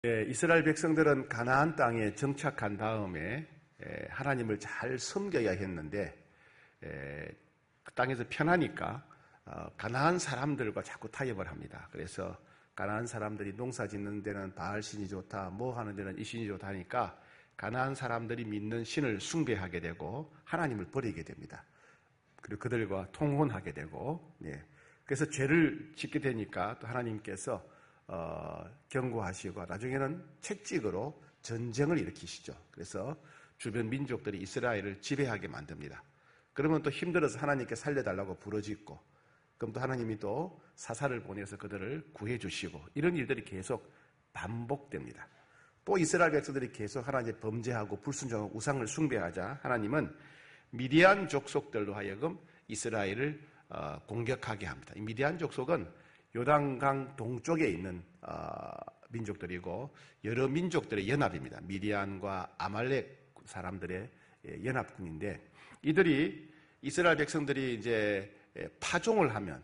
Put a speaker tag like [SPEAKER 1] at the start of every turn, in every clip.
[SPEAKER 1] 이스라엘 백성들은 가나안 땅에 정착한 다음에 하나님을 잘 섬겨야 했는데 그 땅에서 편하니까 가나안 사람들과 자꾸 타협을 합니다. 그래서 가나안 사람들이 농사 짓는 데는 바알 신이 좋다, 뭐 하는 데는 이 신이 좋다 하니까 가나안 사람들이 믿는 신을 숭배하게 되고 하나님을 버리게 됩니다. 그리고 그들과 통혼하게 되고, 그래서 죄를 짓게 되니까 또 하나님께서 경고하시고 나중에는 채찍으로 전쟁을 일으키시죠. 그래서 주변 민족들이 이스라엘을 지배하게 만듭니다. 그러면 또 힘들어서 하나님께 살려달라고 부르짖고, 그럼 또 하나님이 또 사사를 보내서 그들을 구해주시고, 이런 일들이 계속 반복됩니다. 또 이스라엘 백성들이 계속 하나님께 범죄하고 불순종하고 우상을 숭배하자 하나님은 미디안 족속들로 하여금 이스라엘을 공격하게 합니다. 이 미디안 족속은 요단강 동쪽에 있는 민족들이고 여러 민족들의 연합입니다. 미디안과 아말렉 사람들의 연합군인데, 이들이 이스라엘 백성들이 이제 파종을 하면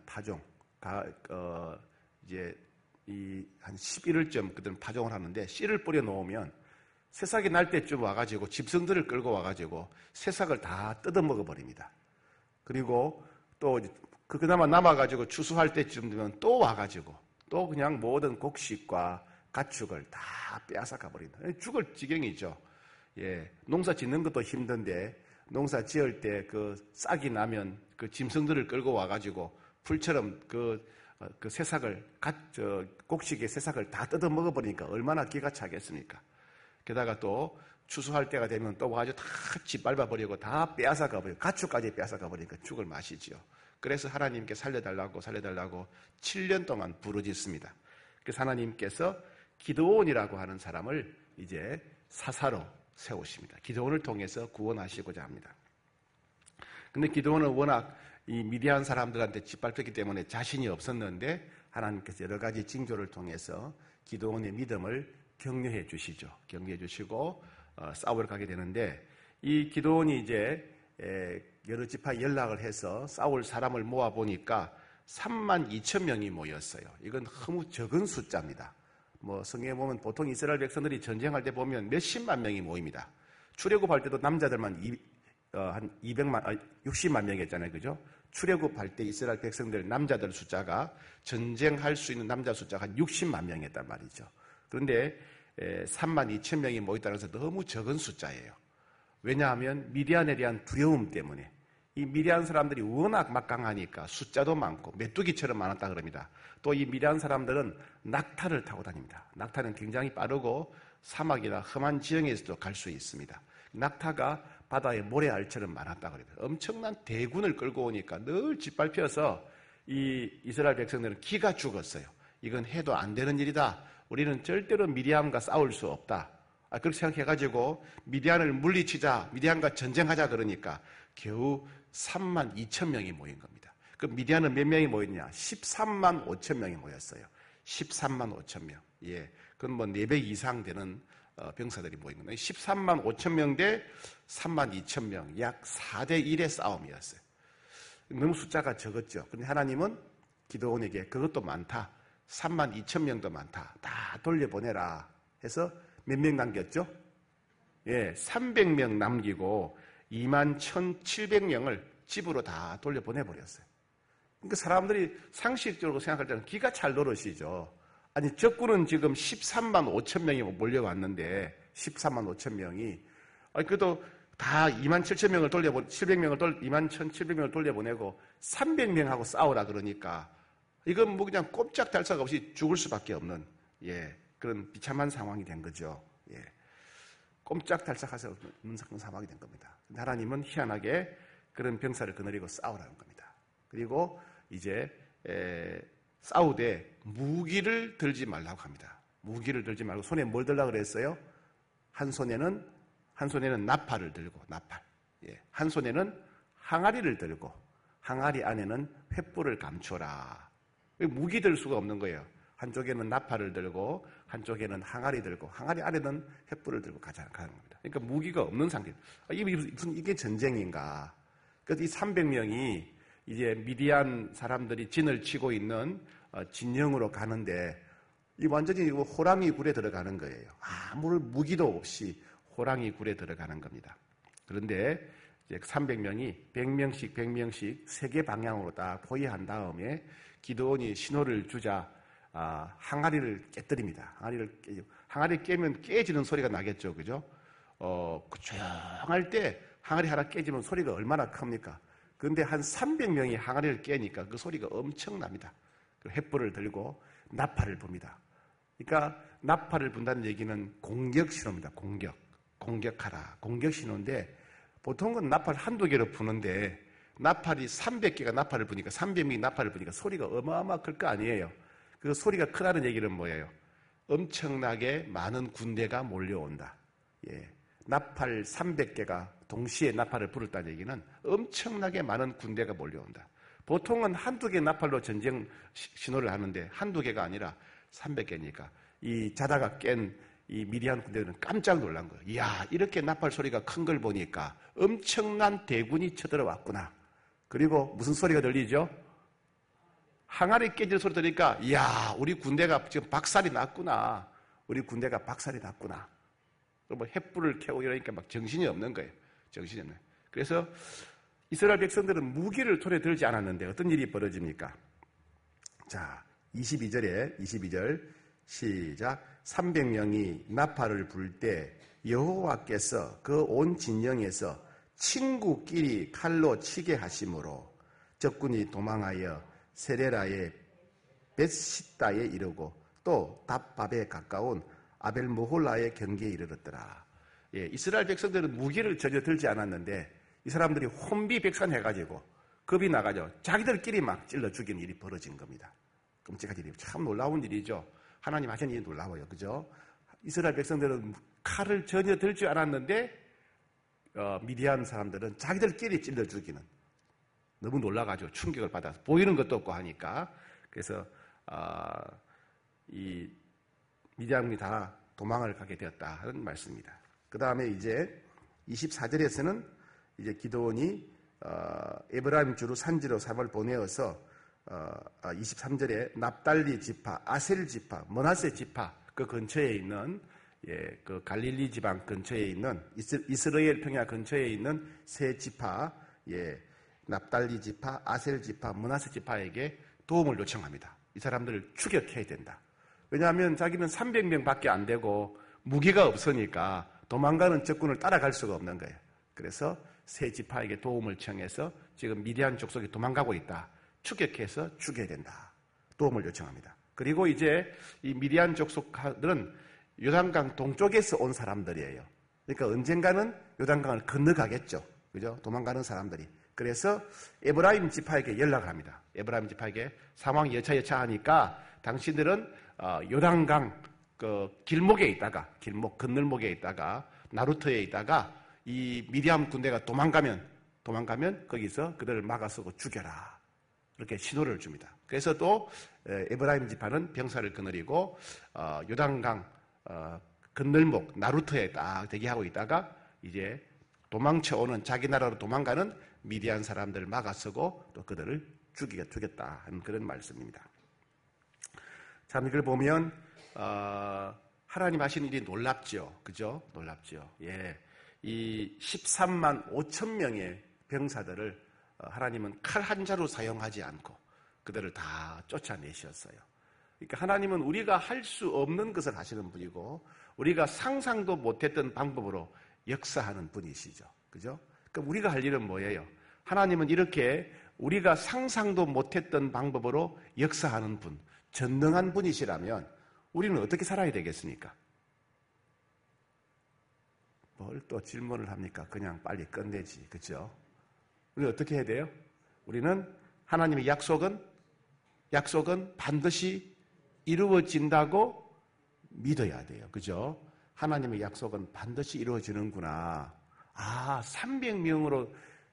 [SPEAKER 1] 이제 한 11월쯤 그들은 파종을 하는데 씨를 뿌려 놓으면 새싹이 날 때쯤 와가지고 집성들을 끌고 와가지고 새싹을 다 뜯어먹어 버립니다. 그리고 또 그나마 남아가지고 추수할 때쯤 되면 또 와가지고 또 그냥 모든 곡식과 가축을 다 빼앗아가 버린다. 죽을 지경이죠. 농사 짓는 것도 힘든데 농사 지을 때 그 싹이 나면 그 짐승들을 끌고 와가지고 풀처럼 그 새싹을 곡식의 새싹을 다 뜯어 먹어버리니까 얼마나 기가 차겠습니까? 게다가 또 추수할 때가 되면 또 와가지고 다 짓밟아버리고 다 빼앗아가버리고 가축까지 빼앗아가버리니까 죽을 맛이지요. 그래서 하나님께 살려달라고 7년 동안 부르짖습니다. 그래서 하나님께서 기드온이라고 하는 사람을 이제 사사로 세우십니다. 기드온을 통해서 구원하시고자 합니다. 근데 기드온은 워낙 이 미디안 사람들한테 짓밟혔기 때문에 자신이 없었는데 하나님께서 여러 가지 징조를 통해서 기드온의 믿음을 격려해 주시죠. 격려해 주시고 싸우러 가게 되는데, 이 기드온이 이제 여러 지파에 연락을 해서 싸울 사람을 모아 보니까 32,000명이 모였어요. 이건 너무 적은 숫자입니다. 성경에 보면 보통 이스라엘 백성들이 전쟁할 때 보면 몇십만 명이 모입니다. 출애굽할 때도 남자들만 한 60만 명이었잖아요. 그죠? 출애굽할 때 이스라엘 백성들 남자들 숫자가 전쟁할 수 있는 남자 숫자가 한 60만 명이었단 말이죠. 그런데 32,000명이 모였다고 해서 너무 적은 숫자예요. 왜냐하면 미디안에 대한 두려움 때문에 이 미디안 사람들이 워낙 막강하니까 숫자도 많고 메뚜기처럼 많았다 그럽니다. 또 이 미디안 사람들은 낙타를 타고 다닙니다. 낙타는 굉장히 빠르고 사막이나 험한 지형에서도 갈 수 있습니다. 낙타가 바다의 모래알처럼 많았다 그래요. 엄청난 대군을 끌고 오니까 늘 짓밟혀서 이 이스라엘 백성들은 기가 죽었어요. 이건 해도 안 되는 일이다. 우리는 절대로 미디안과 싸울 수 없다. 그렇게 생각해가지고 미디안을 물리치자, 미디안과 전쟁하자 그러니까 겨우 32,000명이 모인 겁니다. 그 미디안은 몇 명이 모였냐? 13만 5천 명이 모였어요. 13만 5천 명. 그건 4배 이상 되는 병사들이 모인 겁니다. 13만 5천 명 대 3만 2천 명, 약 4대 1의 싸움이었어요. 너무 숫자가 적었죠. 그런데 하나님은 기드온에게 그것도 많다. 3만 2천 명도 많다. 다 돌려보내라 해서 몇 명 남겼죠? 300명 남기고 2만 1,700명을 집으로 다 돌려보내버렸어요. 그러니까 사람들이 상식적으로 생각할 때는 기가 찰 노릇이죠. 아니, 적군은 지금 13만 5천 명이 몰려왔는데 13만 5천 명이 그래도 다 2만 7천 명을 2만 1,700명을 돌려보내고 300명하고 싸우라 그러니까 이건 그냥 꼼짝달싹 없이 죽을 수밖에 없는 그런 비참한 상황이 된 거죠. 꼼짝달싹할 수 없는 상황이 된 겁니다. 하나님은 희한하게 그런 병사를 거느리고 싸우라는 겁니다. 그리고 이제 싸우되 무기를 들지 말라고 합니다. 무기를 들지 말고 손에 뭘 들라고 그랬어요? 한 손에는 나팔을 들고 한 손에는 항아리를 들고 항아리 안에는 횃불을 감춰라. 무기 들 수가 없는 거예요. 한쪽에는 나팔을 들고 한쪽에는 항아리 들고 항아리 안에는 횃불을 들고 가는 겁니다. 그러니까 무기가 없는 상태. 이게 전쟁인가? 그래서 이 300명이 이제 미디안 사람들이 진을 치고 있는 진영으로 가는데 이 완전히 호랑이 굴에 들어가는 거예요. 아무런 무기도 없이 호랑이 굴에 들어가는 겁니다. 그런데 이제 300명이 100명씩 세계 방향으로 딱 포위한 다음에 기드온이 신호를 주자 항아리를 깨뜨립니다. 항아리 깨면 깨지는 소리가 나겠죠, 그죠? 조용할 때 항아리 하나 깨지면 소리가 얼마나 큽니까? 그런데 한 300명이 항아리를 깨니까 그 소리가 엄청납니다. 횃불을 들고 나팔을 붑니다. 그러니까 나팔을 분다는 얘기는 공격 신호입니다. 공격하라. 공격 신호인데 보통은 나팔 한두 개로 부는데 나팔이 300개가 나팔을 부니까 300명이 나팔을 부니까 소리가 어마어마 클 거 아니에요. 그 소리가 크다는 얘기는 뭐예요? 엄청나게 많은 군대가 몰려온다. 예. 나팔 300개가 동시에 나팔을 불었다는 얘기는 엄청나게 많은 군대가 몰려온다. 보통은 한두 개 나팔로 전쟁 신호를 하는데 한두 개가 아니라 300개니까 이 자다가 깬 이 미디안 군대들은 깜짝 놀란 거예요. 이야, 이렇게 나팔 소리가 큰 걸 보니까 엄청난 대군이 쳐들어왔구나. 그리고 무슨 소리가 들리죠? 항아리 깨질 소리 들으니까 이야, 우리 군대가 지금 박살이 났구나. 우리 군대가 박살이 났구나. 뭐 횃불을 켜고 이러니까 막 정신이 없는 거예요. 정신이 없는. 그래서 이스라엘 백성들은 무기를 손에 들지 않았는데 어떤 일이 벌어집니까? 자, 22절 시작. 300명이 나팔을 불 때 여호와께서 그 온 진영에서 친구끼리 칼로 치게 하심으로 적군이 도망하여 세레라의 벳시다에 이르고 또 답밥에 가까운 아벨모홀라의 경계에 이르렀더라. 예, 이스라엘 백성들은 무기를 전혀 들지 않았는데 이 사람들이 혼비백산해가지고 겁이 나가지고 자기들끼리 막 찔러 죽이는 일이 벌어진 겁니다. 끔찍한 일이 참 놀라운 일이죠. 하나님 하신 일이 놀라워요. 그죠? 이스라엘 백성들은 칼을 전혀 들지 않았는데 미디안 사람들은 자기들끼리 찔러 죽이는 너무 놀라가지고 충격을 받아서 보이는 것도 없고 하니까 그래서 이 미디안이 다 도망을 가게 되었다 하는 말씀입니다. 그 다음에 이제 24절에서는 이제 기드온이 에브라임 주로 산지로 사람을 보내어서 23절에 납달리 지파, 아셀 지파, 머나세 지파 그 근처에 있는 그 갈릴리 지방 근처에 있는 이스라엘 평야 근처에 있는 세 지파, 납달리 지파, 아셀 지파, 머나세 지파에게 도움을 요청합니다. 이 사람들을 추격해야 된다. 왜냐하면 자기는 300명밖에 안 되고 무기가 없으니까 도망가는 적군을 따라갈 수가 없는 거예요. 그래서 세 지파에게 도움을 청해서 지금 미디안 족속이 도망가고 있다. 추격해서 죽여야 된다. 도움을 요청합니다. 그리고 이제 이 미디안 족속들은 요단강 동쪽에서 온 사람들이에요. 그러니까 언젠가는 요단강을 건너가겠죠. 그죠? 도망가는 사람들이. 그래서 에브라임 지파에게 연락을 합니다. 에브라임 지파에게 상황이 여차여차하니까 당신들은 요단강 그 길목에 있다가 건널목에 있다가 나루터에 있다가 이 미디안 군대가 도망가면 거기서 그들을 막아서고 죽여라. 이렇게 신호를 줍니다. 그래서 또 에브라임 지파는 병사를 거느리고 요단강 건널목 나루터에 딱 대기하고 있다가 이제 도망쳐오는 자기 나라로 도망가는 미디안 사람들을 막아서고 또 그들을 죽였다 하는 그런 말씀입니다. 참 이걸 보면 하나님 하신 일이 놀랍죠. 그죠? 놀랍죠. 예. 이 13만 5천 명의 병사들을 하나님은 칼 한 자루 사용하지 않고 그들을 다 쫓아내셨어요. 그러니까 하나님은 우리가 할 수 없는 것을 하시는 분이고 우리가 상상도 못했던 방법으로 역사하는 분이시죠. 그죠? 그럼 우리가 할 일은 뭐예요? 하나님은 이렇게 우리가 상상도 못했던 방법으로 역사하는 분, 전능한 분이시라면 우리는 어떻게 살아야 되겠습니까? 뭘 또 질문을 합니까? 그냥 빨리 끝내지. 그죠? 우리 어떻게 해야 돼요? 우리는 하나님의 약속은 반드시 이루어진다고 믿어야 돼요. 그죠? 하나님의 약속은 반드시 이루어지는구나. 300명으로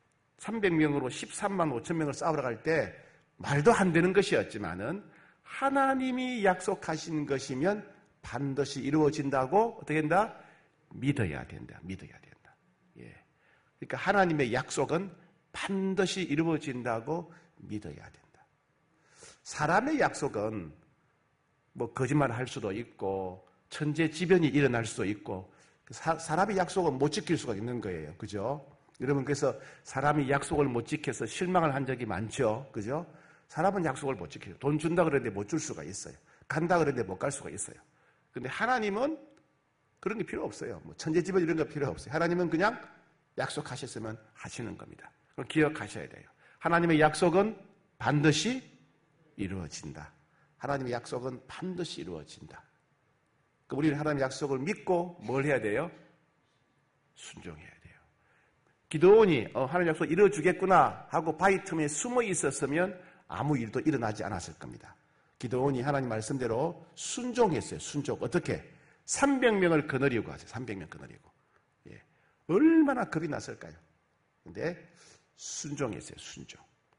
[SPEAKER 1] 13만 5천 명을 싸우러 갈 때 말도 안 되는 것이었지만은 하나님이 약속하신 것이면 반드시 이루어진다고 어떻게 한다? 믿어야 된다. 예. 그러니까 하나님의 약속은 반드시 이루어진다고 믿어야 된다. 사람의 약속은 뭐 거짓말을 할 수도 있고 천재지변이 일어날 수도 있고 사람의 약속은 못 지킬 수가 있는 거예요. 그죠? 여러분 그래서 사람이 약속을 못 지켜서 실망을 한 적이 많죠. 그죠? 사람은 약속을 못 지켜요. 돈 준다 그랬는데 못 줄 수가 있어요. 간다 그랬는데 못 갈 수가 있어요. 근데 하나님은 그런 게 필요 없어요. 뭐 천재지변 이런 거 필요 없어요. 하나님은 그냥 약속하셨으면 하시는 겁니다. 그걸 기억하셔야 돼요. 하나님의 약속은 반드시 이루어진다. 하나님의 약속은 반드시 이루어진다. 우리는 하나님의 약속을 믿고 뭘 해야 돼요? 순종해야 돼요. 기도원이 하나님의 약속 이루어주겠구나 하고 바위 틈에 숨어 있었으면 아무 일도 일어나지 않았을 겁니다. 기도원이 하나님 말씀대로 순종했어요. 순종. 어떻게? 300명을 거느리고 하죠. 300명 거느리고. 예. 얼마나 겁이 났을까요? 근데 순종했어요. 순종.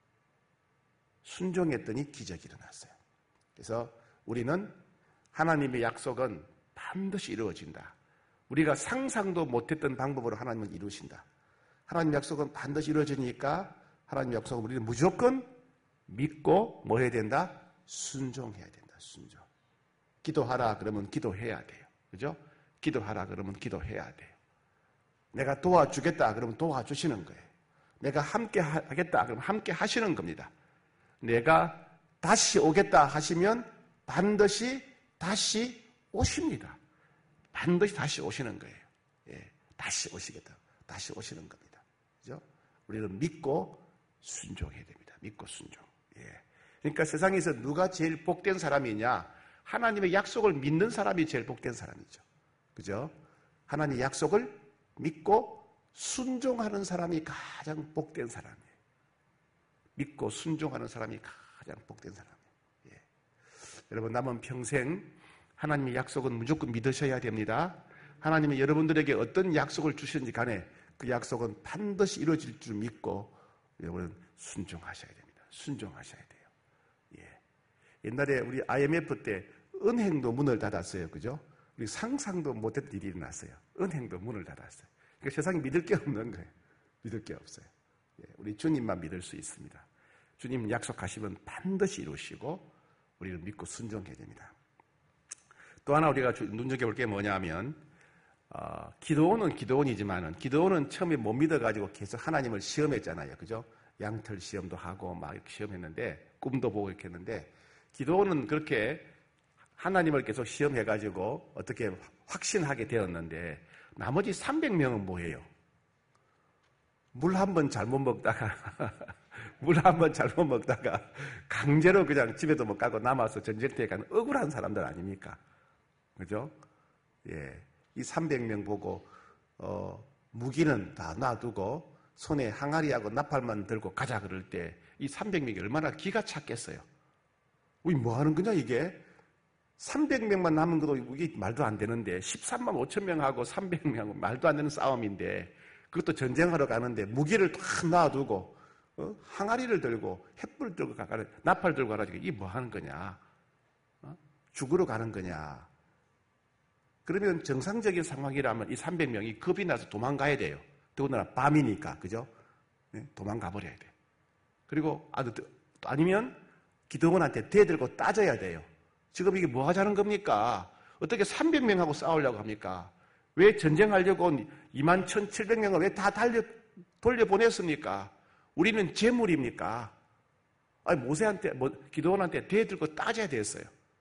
[SPEAKER 1] 순종했더니 기적이 일어났어요. 그래서 우리는 하나님의 약속은 반드시 이루어진다. 우리가 상상도 못했던 방법으로 하나님을 이루신다. 하나님 약속은 반드시 이루어지니까 하나님 약속은 우리는 무조건 믿고 뭐 해야 된다? 순종해야 된다. 순종. 기도하라 그러면 기도해야 돼요. 그죠? 기도하라 그러면 기도해야 돼요. 내가 도와주겠다 그러면 도와주시는 거예요. 내가 함께 하겠다 그러면 함께 하시는 겁니다. 내가 다시 오겠다 하시면 반드시 다시 오십니다. 반드시 다시 오시는 거예요. 예, 다시 오시겠다. 다시 오시는 겁니다. 그죠? 우리는 믿고 순종해야 됩니다. 믿고 순종. 예. 그러니까 세상에서 누가 제일 복된 사람이냐? 하나님의 약속을 믿는 사람이 제일 복된 사람이죠. 그죠? 하나님의 약속을 믿고 순종하는 사람이 가장 복된 사람이에요. 믿고 순종하는 사람이 가장 복된 사람이에요. 예. 여러분 남은 평생 하나님의 약속은 무조건 믿으셔야 됩니다. 하나님이 여러분들에게 어떤 약속을 주시는지 간에 그 약속은 반드시 이루어질 줄 믿고 여러분은 순종하셔야 됩니다. 순종하셔야 돼요. 예. 옛날에 우리 IMF 때 은행도 문을 닫았어요. 그죠? 우리 상상도 못했던 일이 일어났어요. 은행도 문을 닫았어요. 그러니까 세상에 믿을 게 없는 거예요. 믿을 게 없어요. 예. 우리 주님만 믿을 수 있습니다. 주님 약속하시면 반드시 이루시고 우리를 믿고 순종해야 됩니다. 또 하나 우리가 눈여겨볼 게 뭐냐면 기도원은 기도원이지만은 기도원은 처음에 못 믿어가지고 계속 하나님을 시험했잖아요. 그죠? 양털 시험도 하고 막 이렇게 시험했는데 꿈도 보고 이렇게 했는데 기도원은 그렇게 하나님을 계속 시험해가지고 어떻게 확신하게 되었는데 나머지 300명은 뭐예요? 물 한 번 잘못 먹다가 물 한 번 잘못 먹다가 강제로 그냥 집에도 못 가고 남아서 전쟁터에 가는 억울한 사람들 아닙니까? 그죠? 예. 이 300명 보고, 무기는 다 놔두고, 손에 항아리하고 나팔만 들고 가자 그럴 때, 이 300명이 얼마나 기가 찼겠어요? 우리 뭐 하는 거냐, 이게? 300명만 남은 것도 이게 말도 안 되는데, 13만 5천 명하고 300명하고 말도 안 되는 싸움인데, 그것도 전쟁하러 가는데, 무기를 다 놔두고, 항아리를 들고, 횃불 들고 가라, 나팔 들고 가라, 이게 뭐 하는 거냐? 죽으러 가는 거냐? 그러면 정상적인 상황이라면 이 300명이 겁이 나서 도망가야 돼요. 더군다나 밤이니까, 그죠? 네? 도망가 버려야 돼요. 그리고 아니면 기도원한테 대들고 따져야 돼요. 지금 이게 뭐 하자는 겁니까? 어떻게 300명하고 싸우려고 합니까? 왜 전쟁하려고 21,700명을 왜 다 돌려보냈습니까? 우리는 재물입니까? 아니, 기도원한테 대들고 따져야 됐어요.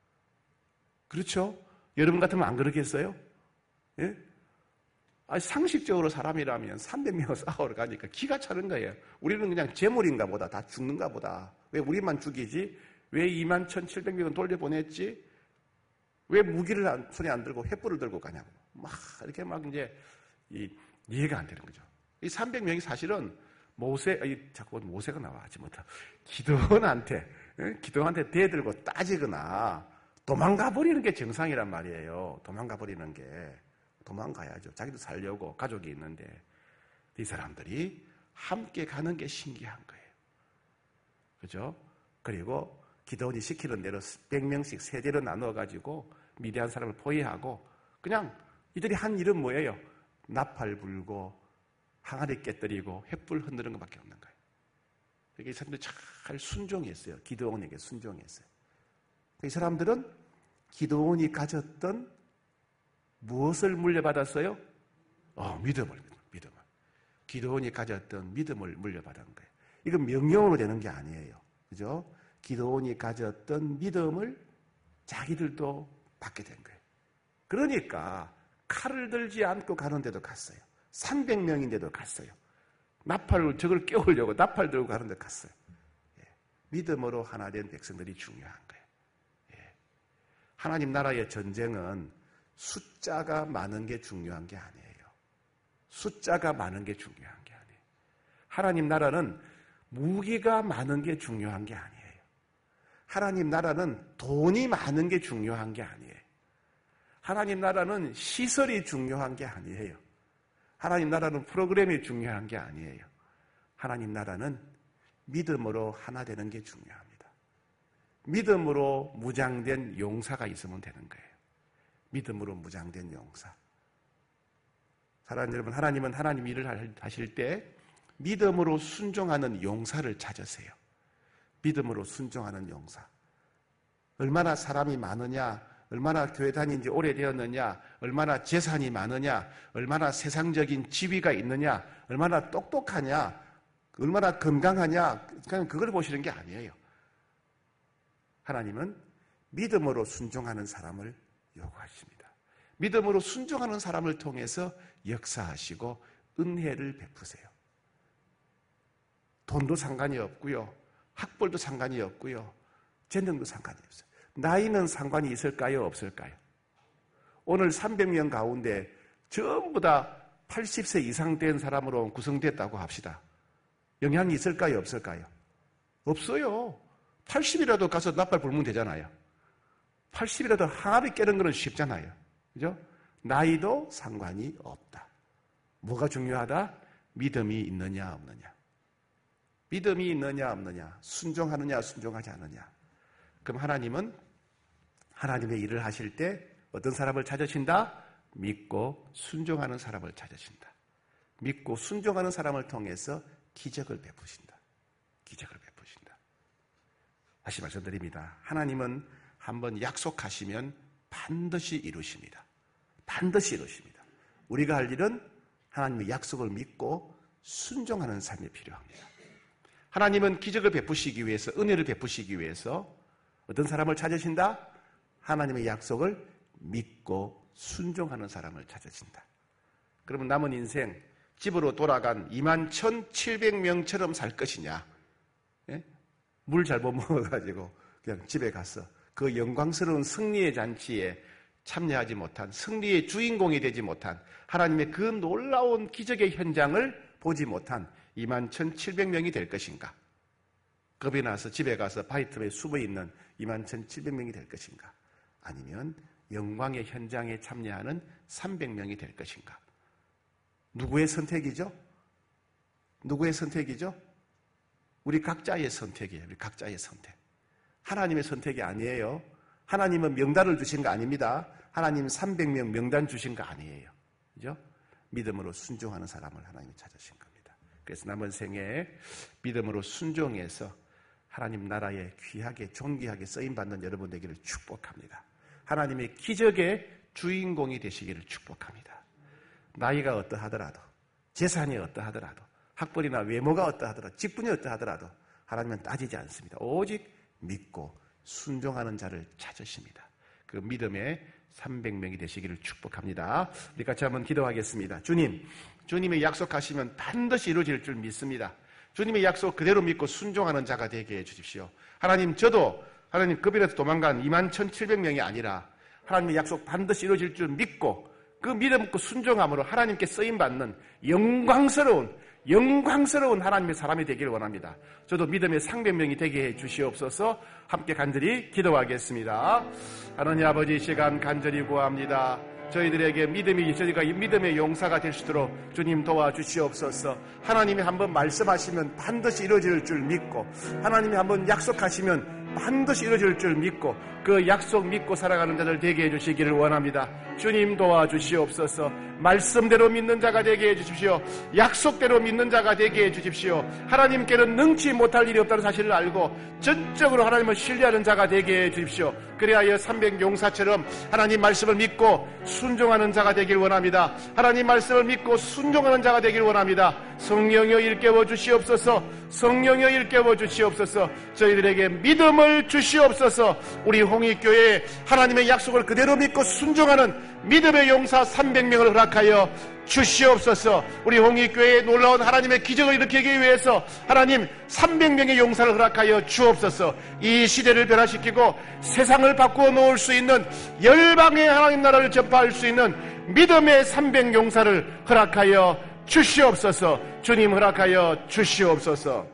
[SPEAKER 1] 그렇죠? 여러분 같으면 안 그러겠어요? 예? 아니, 상식적으로 사람이라면 300명을 싸우러 가니까 기가 차는 거예요. 우리는 그냥 재물인가 보다, 다 죽는가 보다. 왜 우리만 죽이지? 왜 21,700명은 돌려보냈지? 왜 무기를 손에 안 들고 횃불을 들고 가냐고. 막, 이렇게 막 이제, 이해가 안 되는 거죠. 이 300명이 사실은 자꾸 모세가 나와하지 못하. 기도원한테 대들고 따지거나, 도망가 버리는 게 정상이란 말이에요. 도망가 버리는 게. 도망가야죠. 자기도 살려고 가족이 있는데. 이 사람들이 함께 가는 게 신기한 거예요. 그죠? 그리고 기도원이 시키는 대로 100명씩 세대로 나누어가지고 미대한 사람을 포위하고 그냥 이들이 한 일은 뭐예요? 나팔 불고 항아리 깨뜨리고 횃불 흔드는 것밖에 없는 거예요. 이 사람들이 잘 순종했어요. 기도원에게 순종했어요. 이 사람들은 기드온이 가졌던 무엇을 물려받았어요? 믿음을. 기드온이 가졌던 믿음을 물려받은 거예요. 이건 명령으로 되는 게 아니에요. 그죠? 기드온이 가졌던 믿음을 자기들도 받게 된 거예요. 그러니까 칼을 들지 않고 가는데도 갔어요. 300명인데도 갔어요. 저걸 깨우려고 나팔 들고 가는데 갔어요. 믿음으로 하나 된 백성들이 중요한 거예요. 하나님 나라의 전쟁은 숫자가 많은 게 중요한 게 아니에요. 숫자가 많은 게 중요한 게 아니에요. 하나님 나라는 무기가 많은 게 중요한 게 아니에요. 하나님 나라는 돈이 많은 게 중요한 게 아니에요. 하나님 나라는 시설이 중요한 게 아니에요. 하나님 나라는 프로그램이 중요한 게 아니에요. 하나님 나라는 믿음으로 하나 되는 게 중요합니다. 믿음으로 무장된 용사가 있으면 되는 거예요. 믿음으로 무장된 용사. 사랑하는 여러분, 하나님은 하나님 일을 하실 때 믿음으로 순종하는 용사를 찾으세요. 믿음으로 순종하는 용사. 얼마나 사람이 많으냐, 얼마나 교회 다닌 지 오래되었느냐, 얼마나 재산이 많으냐, 얼마나 세상적인 지위가 있느냐, 얼마나 똑똑하냐, 얼마나 건강하냐, 그냥 그걸 보시는 게 아니에요. 하나님은 믿음으로 순종하는 사람을 요구하십니다. 믿음으로 순종하는 사람을 통해서 역사하시고 은혜를 베푸세요. 돈도 상관이 없고요. 학벌도 상관이 없고요. 재능도 상관이 없어요. 나이는 상관이 있을까요? 없을까요? 오늘 300명 가운데 전부 다 80세 이상 된 사람으로 구성됐다고 합시다. 영향이 있을까요? 없을까요? 없어요. 80이라도 가서 나팔 불면 되잖아요. 80이라도 항아리 깨는 건 쉽잖아요. 그죠? 나이도 상관이 없다. 뭐가 중요하다? 믿음이 있느냐 없느냐. 믿음이 있느냐 없느냐. 순종하느냐 순종하지 않느냐. 그럼 하나님은 하나님의 일을 하실 때 어떤 사람을 찾으신다? 믿고 순종하는 사람을 찾으신다. 믿고 순종하는 사람을 통해서 기적을 베푸신다. 기적을 베푸신다. 다시 말씀드립니다. 하나님은 한번 약속하시면 반드시 이루십니다. 반드시 이루십니다. 우리가 할 일은 하나님의 약속을 믿고 순종하는 삶이 필요합니다. 하나님은 기적을 베푸시기 위해서, 은혜를 베푸시기 위해서 어떤 사람을 찾으신다? 하나님의 약속을 믿고 순종하는 사람을 찾으신다. 그러면 남은 인생 집으로 돌아간 21,700명처럼 살 것이냐? 예? 물 잘못 먹어가지고 그냥 집에 가서 그 영광스러운 승리의 잔치에 참여하지 못한, 승리의 주인공이 되지 못한, 하나님의 그 놀라운 기적의 현장을 보지 못한 21,700명이 될 것인가? 겁이 나서 집에 가서 바위틈에 숨어 있는 21,700명이 될 것인가? 아니면 영광의 현장에 참여하는 300명이 될 것인가? 누구의 선택이죠? 누구의 선택이죠? 우리 각자의 선택이에요. 우리 각자의 선택. 하나님의 선택이 아니에요. 하나님은 명단을 주신 거 아닙니다. 하나님 300명 명단 주신 거 아니에요. 그죠? 믿음으로 순종하는 사람을 하나님이 찾으신 겁니다. 그래서 남은 생에 믿음으로 순종해서 하나님 나라에 귀하게 존귀하게 쓰임받는 여러분 되기를 축복합니다. 하나님의 기적의 주인공이 되시기를 축복합니다. 나이가 어떠하더라도, 재산이 어떠하더라도, 학벌이나 외모가 어떠하더라도, 직분이 어떠하더라도 하나님은 따지지 않습니다. 오직 믿고 순종하는 자를 찾으십니다. 그 믿음의 300명이 되시기를 축복합니다. 우리 같이 한번 기도하겠습니다. 주님, 주님의 약속하시면 반드시 이루어질 줄 믿습니다. 주님의 약속 그대로 믿고 순종하는 자가 되게 해주십시오. 하나님, 저도 하나님 급이라도 도망간 21,700명이 아니라 하나님의 약속 반드시 이루어질 줄 믿고 그 믿음과 순종함으로 하나님께 쓰임받는 영광스러운 하나님의 사람이 되기를 원합니다. 저도 믿음의 300명이 되게 해 주시옵소서. 함께 간절히 기도하겠습니다. 하나님 아버지, 이 시간 간절히 구합니다. 저희들에게 저희가 믿음의 용사가 될 수 있도록 주님 도와주시옵소서. 하나님이 한번 말씀하시면 반드시 이루어질 줄 믿고, 하나님이 한번 약속하시면 반드시 이루어질 줄 믿고 그 약속 믿고 살아가는 자들 되게 해주시기를 원합니다. 주님 도와주시옵소서. 말씀대로 믿는 자가 되게 해주십시오. 약속대로 믿는 자가 되게 해주십시오. 하나님께는 능치 못할 일이 없다는 사실을 알고 전적으로 하나님을 신뢰하는 자가 되게 해주십시오. 그리하여 300용사처럼 하나님 말씀을 믿고 순종하는 자가 되길 원합니다. 하나님 말씀을 믿고 순종하는 자가 되길 원합니다. 성령여 일깨워 주시옵소서. 성령여 일깨워 주시옵소서. 저희들에게 믿음을 주시옵소서. 우리 홍익교회에 하나님의 약속을 그대로 믿고 순종하는 믿음의 용사 300명을 허락하여 주시옵소서. 우리 홍익교회에 놀라운 하나님의 기적을 일으키기 위해서 하나님 300명의 용사를 허락하여 주옵소서. 이 시대를 변화시키고 세상을 바꾸어 놓을 수 있는 열방의 하나님 나라를 전파할 수 있는 믿음의 300용사를 허락하여 주시옵소서. 주님 허락하여 주시옵소서.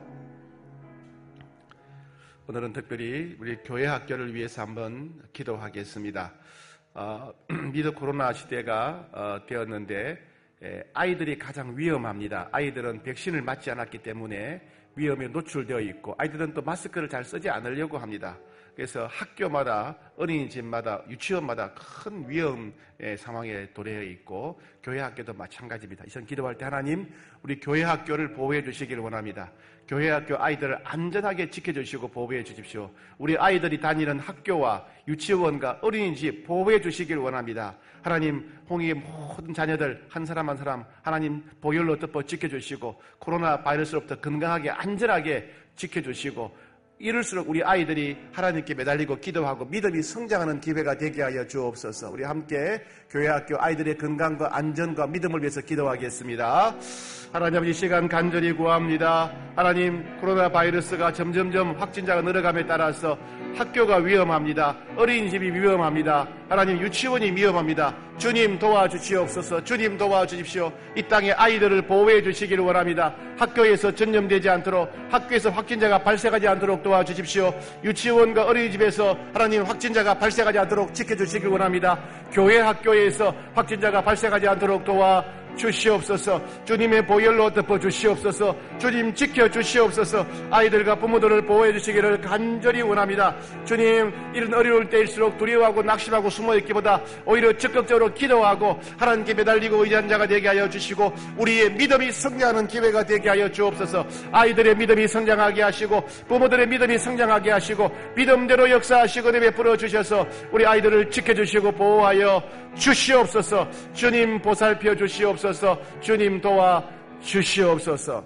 [SPEAKER 1] 오늘은 특별히 우리 교회 학교를 위해서 한번 기도하겠습니다. 미드 코로나 시대가 되었는데 아이들이 가장 위험합니다. 아이들은 백신을 맞지 않았기 때문에 위험에 노출되어 있고 아이들은 또 마스크를 잘 쓰지 않으려고 합니다. 그래서 학교마다 어린이집마다 유치원마다 큰 위험의 상황에 도래해 있고 교회 학교도 마찬가지입니다. 이선 기도할 때 하나님 우리 교회 학교를 보호해 주시기를 원합니다. 교회 학교 아이들을 안전하게 지켜주시고 보호해 주십시오. 우리 아이들이 다니는 학교와 유치원과 어린이집 보호해 주시길 원합니다. 하나님 홍익의 모든 자녀들 한 사람 한 사람 하나님 보혈로 덮어 지켜주시고 코로나 바이러스로부터 건강하게 안전하게 지켜주시고 이럴수록 우리 아이들이 하나님께 매달리고 기도하고 믿음이 성장하는 기회가 되게 하여 주옵소서. 우리 함께 교회 학교 아이들의 건강과 안전과 믿음을 위해서 기도하겠습니다. 하나님 아버지 시간 간절히 구합니다. 하나님 코로나 바이러스가 점점점 확진자가 늘어감에 따라서 학교가 위험합니다. 어린이집이 위험합니다. 하나님 유치원이 위험합니다. 주님 도와주시옵소서. 주님 도와주십시오. 이 땅의 아이들을 보호해 주시기를 원합니다. 학교에서 전염되지 않도록 학교에서 확진자가 발생하지 않도록 도와주십시오. 유치원과 어린이집에서 하나님 확진자가 발생하지 않도록 지켜주시길 원합니다. 교회 학교에서 확진자가 발생하지 않도록 도와주시옵소서. 주님의 보혈로 덮어주시옵소서. 주님 지켜주시옵소서. 아이들과 부모들을 보호해 주시기를 간절히 원합니다. 주님 이런 어려울 때일수록 두려워하고 낙심하고 숨어있기보다 오히려 적극적으로 기도하고 하나님께 매달리고 의지한 자가 되게 하여 주시고 우리의 믿음이 성장하는 기회가 되게 하여 주옵소서. 아이들의 믿음이 성장하게 하시고 부모들의 믿음이 성장하게 하시고 믿음대로 역사하시고 베풀어 주셔서 우리 아이들을 지켜주시고 보호하여 주시옵소서. 주님 보살펴 주시옵소서. 주님 도와 주시옵소서.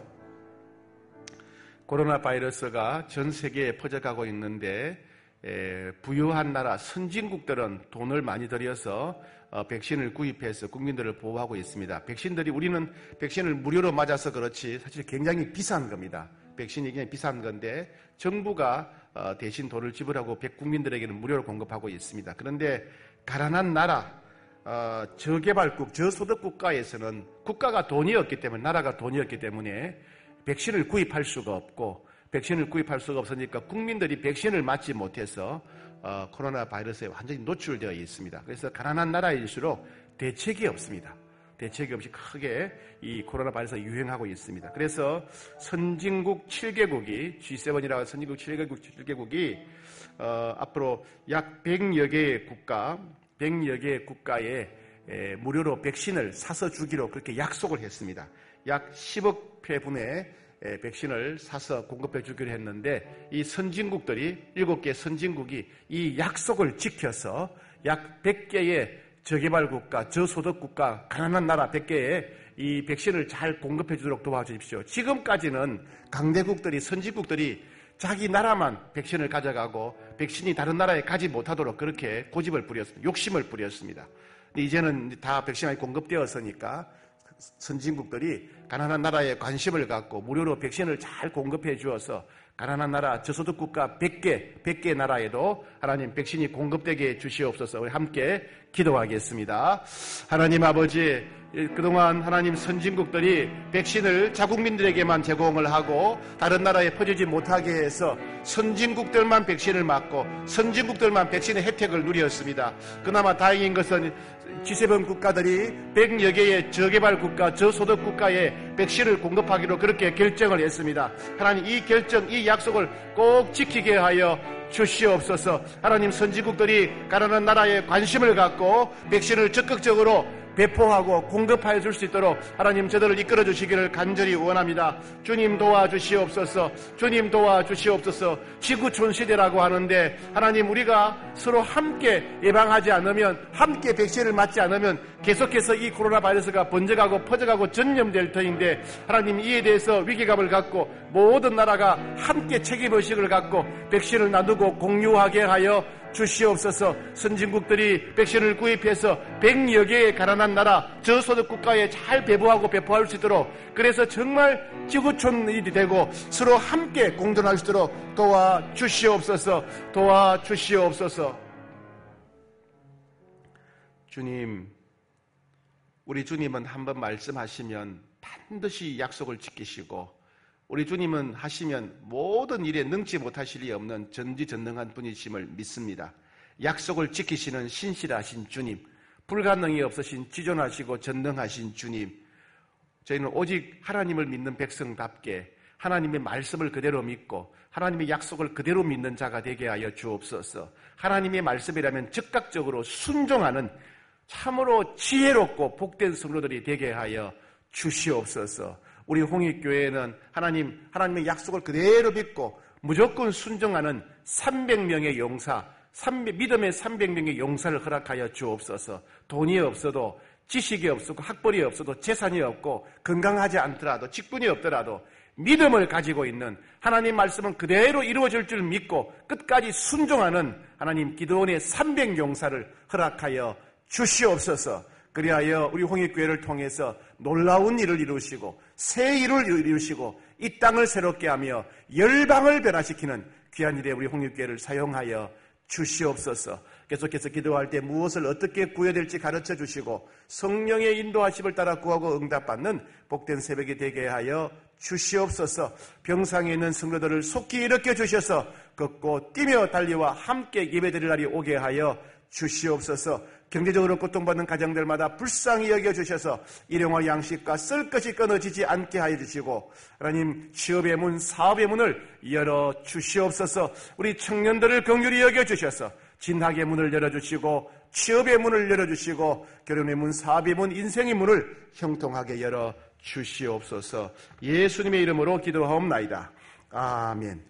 [SPEAKER 1] 코로나 바이러스가 전 세계에 퍼져가고 있는데 부유한 나라 선진국들은 돈을 많이 들여서 백신을 구입해서 국민들을 보호하고 있습니다. 우리는 백신을 무료로 맞아서 그렇지 사실 굉장히 비싼 겁니다. 백신이 굉장히 비싼 건데 정부가 대신 돈을 지불하고 국민들에게는 무료로 공급하고 있습니다. 그런데 가난한 나라, 저개발국, 저소득 국가에서는 국가가 돈이 없기 때문에 나라가 돈이 없기 때문에 백신을 구입할 수가 없고 백신을 구입할 수가 없으니까 국민들이 백신을 맞지 못해서 코로나 바이러스에 완전히 노출되어 있습니다. 그래서 가난한 나라일수록 대책이 없습니다. 대책이 없이 크게 이 코로나 바이러스가 유행하고 있습니다. 그래서 선진국 7개국이 G7이라고 선진국 7개국이 앞으로 약 100여 개의 국가에 무료로 백신을 사서 주기로 그렇게 약속을 했습니다. 약 10억 회분의 백신을 사서 공급해 주기로 했는데 이 선진국들이 7개 선진국이 이 약속을 지켜서 약 100개의 저개발국가, 저소득국가, 가난한 나라 100개에 이 백신을 잘 공급해 주도록 도와주십시오. 지금까지는 강대국들이 선진국들이 자기 나라만 백신을 가져가고 백신이 다른 나라에 가지 못하도록 그렇게 고집을 부렸습니다. 욕심을 부렸습니다. 근데 이제는 다 백신이 공급되었으니까 선진국들이 가난한 나라에 관심을 갖고 무료로 백신을 잘 공급해 주어서 가난한 나라 저소득 국가 100개 나라에도 하나님 백신이 공급되게 주시옵소서. 우리 함께 기도하겠습니다. 하나님 아버지, 그동안 하나님 선진국들이 백신을 자국민들에게만 제공을 하고 다른 나라에 퍼지지 못하게 해서 선진국들만 백신을 맞고 선진국들만 백신의 혜택을 누렸습니다. 그나마 다행인 것은 G7 국가들이 100여 개의 저개발 국가, 저소득 국가에 백신을 공급하기로 그렇게 결정을 했습니다. 하나님 이 결정, 이 이 약속을 꼭 지키게 하여 주시옵소서. 하나님, 선진국들이 가난한 나라에 관심을 갖고 백신을 적극적으로 배포하고 공급하여 줄 수 있도록 하나님 저들을 이끌어 주시기를 간절히 원합니다. 주님 도와주시옵소서. 주님 도와주시옵소서. 지구촌 시대라고 하는데 하나님, 우리가 서로 함께 예방하지 않으면, 함께 백신을 맞지 않으면 계속해서 이 코로나 바이러스가 번져가고 퍼져가고 전염될 터인데, 하나님 이에 대해서 위기감을 갖고 모든 나라가 함께 책임의식을 갖고 백신을 나누고 공유하게 하여 주시옵소서. 선진국들이 백신을 구입해서 100여 개의 가난한 나라, 저소득 국가에 잘 배부하고 배포할 수 있도록, 그래서 정말 지구촌이 되고 서로 함께 공존할 수 있도록 도와주시옵소서. 도와주시옵소서. 주님, 우리 주님은 한번 말씀하시면 반드시 약속을 지키시고, 우리 주님은 하시면 모든 일에 능치 못하실 리 없는 전지전능한 분이심을 믿습니다. 약속을 지키시는 신실하신 주님, 불가능이 없으신 지존하시고 전능하신 주님, 저희는 오직 하나님을 믿는 백성답게 하나님의 말씀을 그대로 믿고 하나님의 약속을 그대로 믿는 자가 되게 하여 주옵소서. 하나님의 말씀이라면 즉각적으로 순종하는 참으로 지혜롭고 복된 성도들이 되게 하여 주시옵소서. 우리 홍익교회는 하나님의 약속을 그대로 믿고 무조건 순종하는 300명의 용사, 믿음의 300명의 용사를 허락하여 주옵소서. 돈이 없어도, 지식이 없고 학벌이 없어도, 재산이 없고 건강하지 않더라도, 직분이 없더라도 믿음을 가지고 있는, 하나님 말씀은 그대로 이루어질 줄 믿고 끝까지 순종하는 하나님 기도원의 300용사를 허락하여 주시옵소서. 그리하여 우리 홍익교회를 통해서 놀라운 일을 이루시고 새 일을 이루시고 이 땅을 새롭게 하며 열방을 변화시키는 귀한 일에 우리 홍익교회를 사용하여 주시옵소서. 계속해서 기도할 때 무엇을 어떻게 구해야 될지 가르쳐 주시고 성령의 인도하심을 따라 구하고 응답받는 복된 새벽이 되게 하여 주시옵소서. 병상에 있는 성도들을 속히 일으켜 주셔서 걷고 뛰며 달리와 함께 예배드릴 날이 오게 하여 주시옵소서. 경제적으로 고통받는 가정들마다 불쌍히 여겨주셔서 일용할 양식과 쓸 것이 끊어지지 않게 하여 주시고, 하나님 취업의 문, 사업의 문을 열어주시옵소서. 우리 청년들을 긍휼히 여겨주셔서 진학의 문을 열어주시고 취업의 문을 열어주시고 결혼의 문, 사업의 문, 인생의 문을 형통하게 열어주시옵소서. 예수님의 이름으로 기도하옵나이다. 아멘.